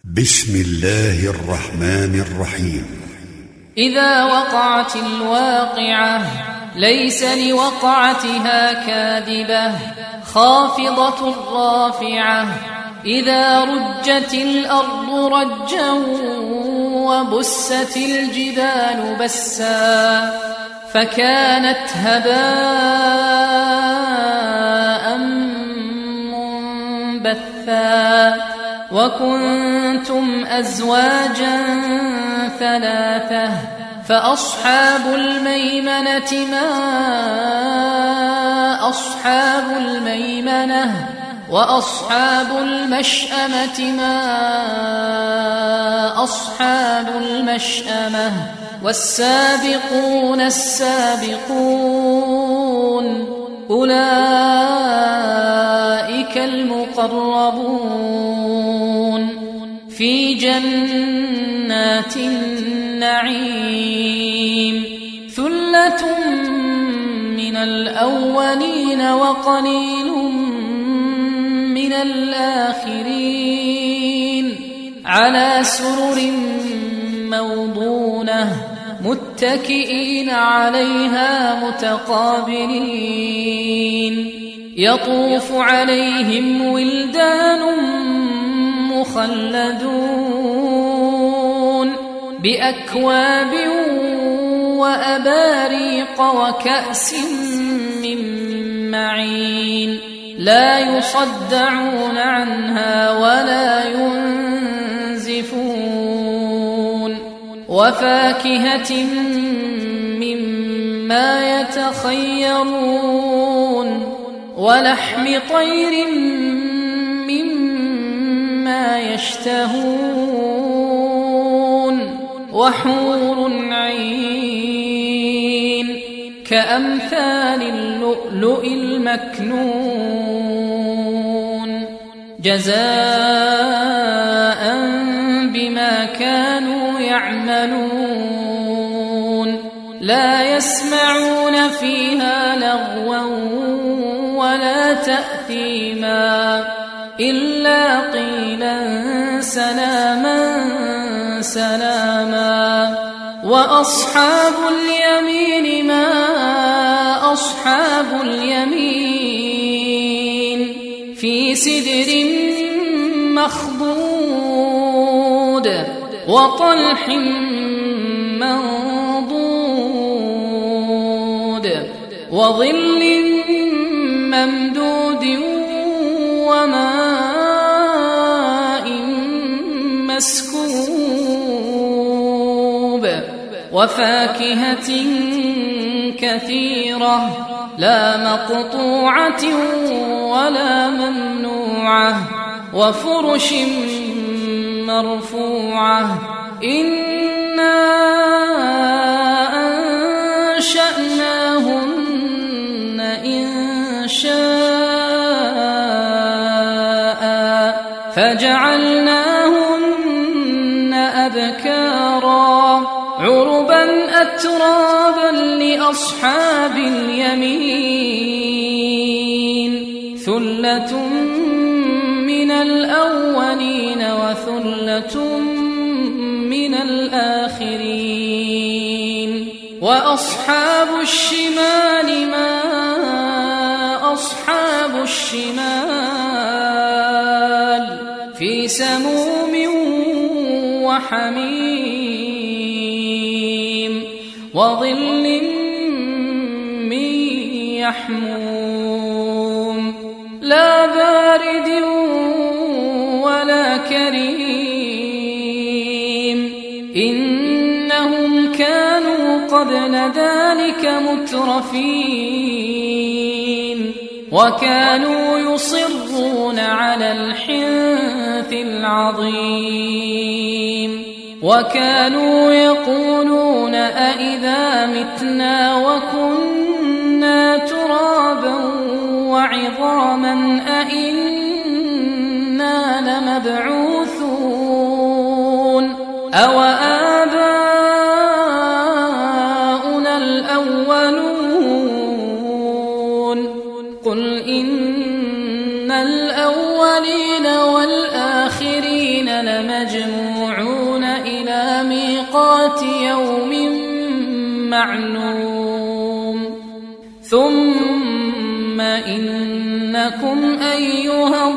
بسم الله الرحمن الرحيم. إذا وقعت الواقعة ليس لوقعتها كاذبة خافضة رافعة. إذا رجت الأرض رجا وبست الجبال بسا فكانت هباء منبثا وكنتم أزواجا ثلاثة فأصحاب الميمنة ما أصحاب الميمنة وأصحاب المشأمة ما أصحاب المشأمة والسابقون السابقون أولئك المقربون في جنات النعيم. ثلة من الأولين وقليل من الآخرين على سرر موضونة متكئين عليها متقابلين. يطوف عليهم ولدان مخلدون بأكواب وأباريق وكأس من معين لا يصدعون عنها ولا ينزفون. وفاكهة مما يتخيرون ولحم طير مما يشتهون وحور عين كأمثال اللؤلؤ المكنون جزاء بما كانوا يعملون. لا يسمعون فيها لغوا ولا تأثيما إلا قيلا سلاما سلاما. وأصحاب اليمين ما أصحاب اليمين في سدر مخضود وطلح منضود وظل ممدود وماء مسكوب وفاكهة كثيرة لا مقطوعة ولا ممنوعة وفرش مرفوعة. إنا أنشأناهن إنشاء فجعلناهن أبكارا عربا أترابا لأصحاب اليمين. ثلة من الأولين وثلة من الآخرين. وأصحاب الشمال ما أصحاب الشمال في سموم وحميم وظل من يحموم لا بارد ولا كريم. إنهم كانوا قبل ذلك مترفين وكانوا يصرون على الحنث العظيم وكانوا يقولون أئذا متنا وكنا ترابا وعظاما أئنا لمبعوثون أو آباؤنا الأولون. قل إن الأولين والآخرين لمجموعون لمجموعون إلى ميقات يوم معلوم ثم إنكم أيها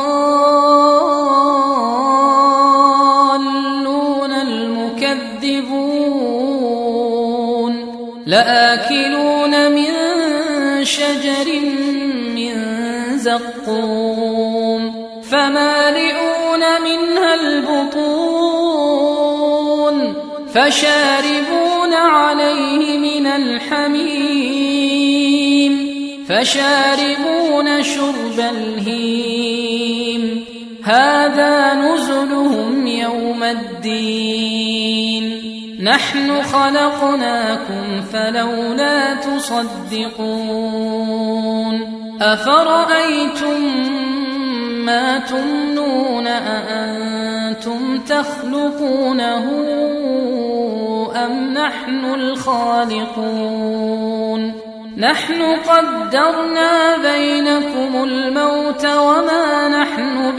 الضالون المكذبون لآكلون من شجر من زقوم فمالئون منها البطون فشاربون عليه من الحميم فشاربون شرب الهيم هذا نزلهم يوم الدين نحن خلقناكم فلولا تصدقون أفرأيتم ما تمنون أأنتم تخلقونه أم نحن الخالقون نحن قدرنا بينكم الموت وما نحن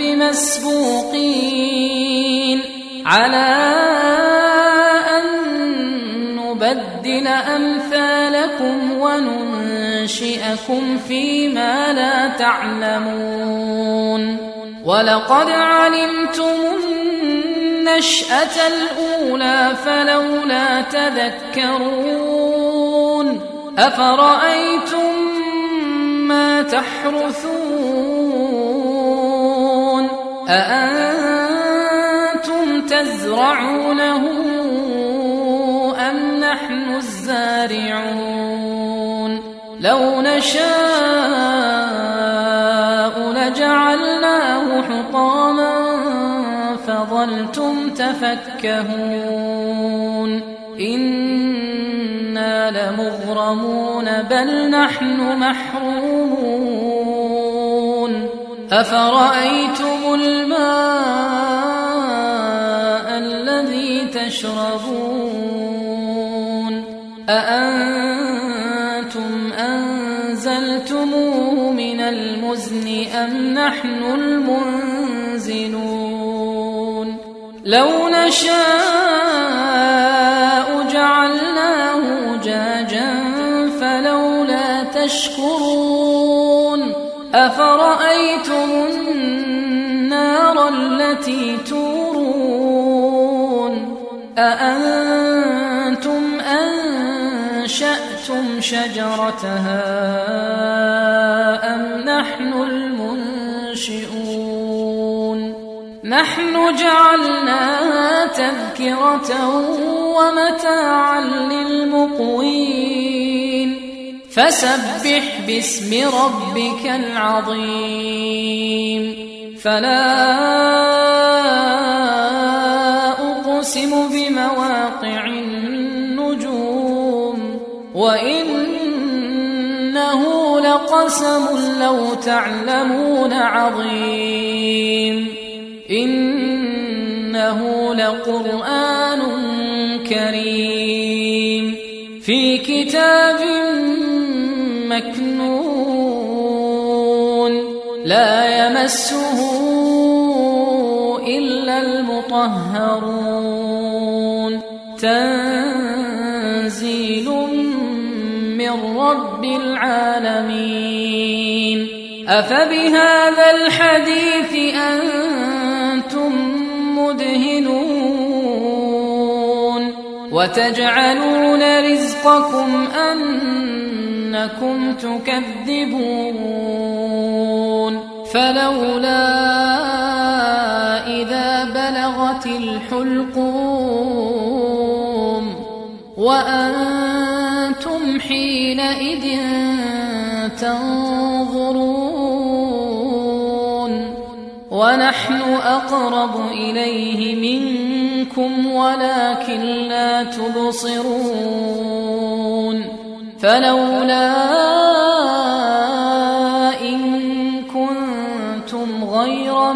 بمسبوقين على أن نبدل أمثالكم وننشئكم فيما لا تعلمون ولقد علمتم النشأة الأولى فلولا تذكرون أفرأيتم ما تحرثون أأنتم تزرعونه أم نحن الزارعون لو نشاء لجعلناه حطاما فظلتم تفكهون إنا لمغرمون بل نحن محرومون أفرأيتم الماء الذي تشربون أأنتم أنزلتموه من المزن أم نحن المنزلون لو نشاء جعلناه أجاجا فلولا تشكرون أفرأيتم النار التي تورون أأنتم أنشأتم شجرتها أم نحن المنشئون نحن جعلناها تذكرة ومتاعا للمقوين فسبح باسم ربك العظيم فلا أقسم بمواقع النجوم وإنه لقسم لو تعلمون عظيم إنه لقرآن كريم في كتاب مكنون لا يمسه إلا المطهرون تنزيل من رب العالمين أفبهذا الحديث أنتم مدهنون وتجعلون رزقكم أنكم تكذبون فلولا إذا بلغت الحلقوم وأنتم حينئذ تنظرون ونحن أقرب إليه منكم ولكن لا تبصرون فلولا إن كنتم غير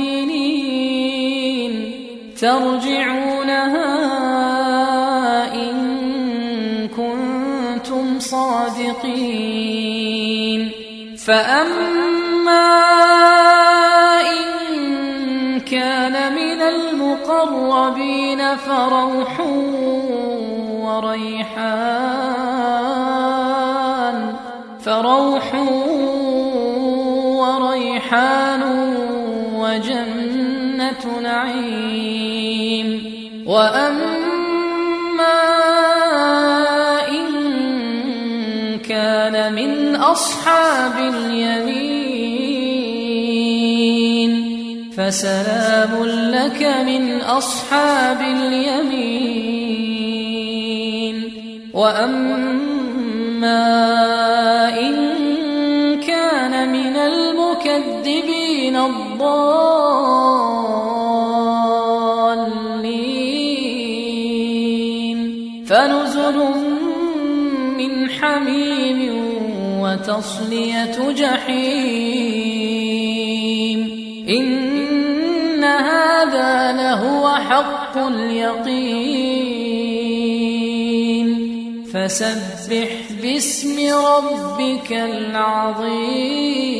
مدينين ترجعونها إن كنتم صادقين فأما إن كان من المقربين فروح وريحان وجنة نعيم. وأما إن كان من أصحاب اليمين فسلام لك من أصحاب اليمين. وأما إن كان من المكذبين الضالين فنزل من حميم وتصلية جحيم. إن هذا لهو حق اليقين. فسبح باسم ربك العظيم.